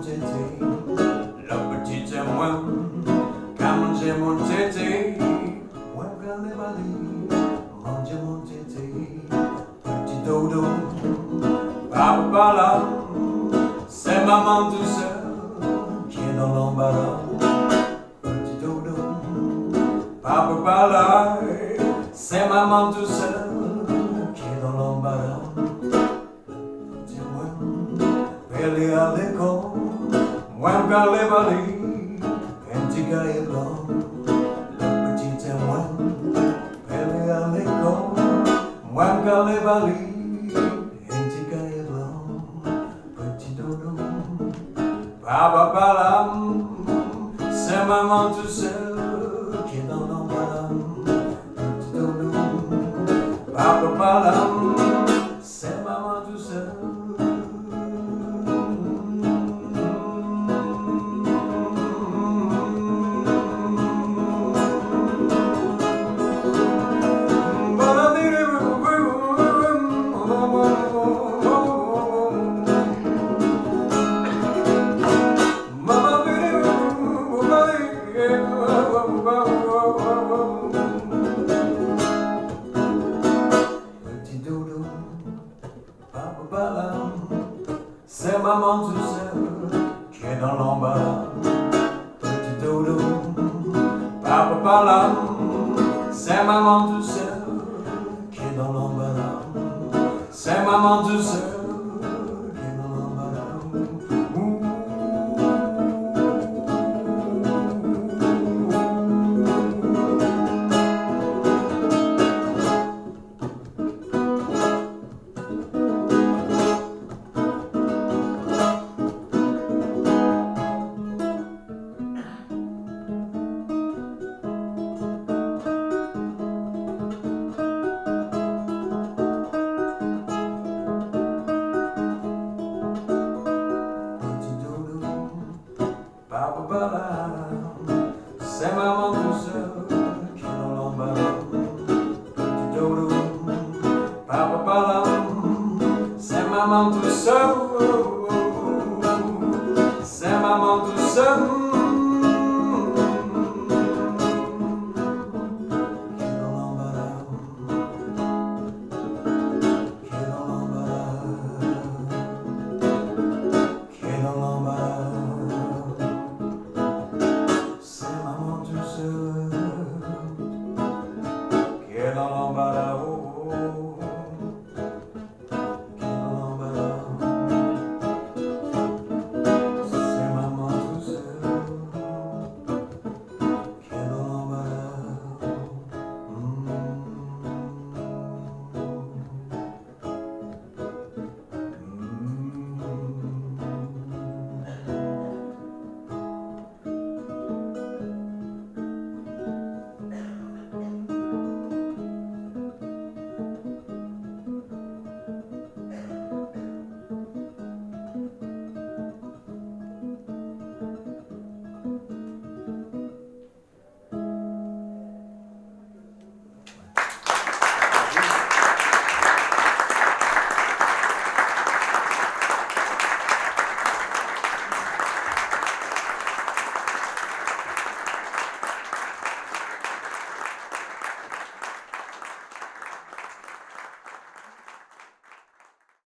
tété, le petit témoin, qu'a mangé mon tété, ouais, qu'a les balais, mangé mon tété, petit dodo, papa là, c'est maman tout seul, qui est dans l'embarras, petit dodo, papa là, c'est maman tout seul, qui est dans l'embarras. Elle est à l'école, moi qu'à l'évaluer, un petit cahier blanc, le petit témoin. Elle est à l'école, moi qu'à l'évaluer, un petit cahier blanc, petit dodo. Papa là, c'est maman tout seul qui est dans l'embarras, petit dodo. Papa là, c'est maman tout seul. Petit dodo, papa, c'est maman tout seul qui est dans l'embarras. Petit dodo, papa, c'est maman tout seul qui est dans l'embarras. C'est maman tout seul qui est dans l'embarras. Papa, c'est maman tout seul qui est dans l'embarras. Petit dodo, papa, c'est maman tout seul. C'est maman tout seul.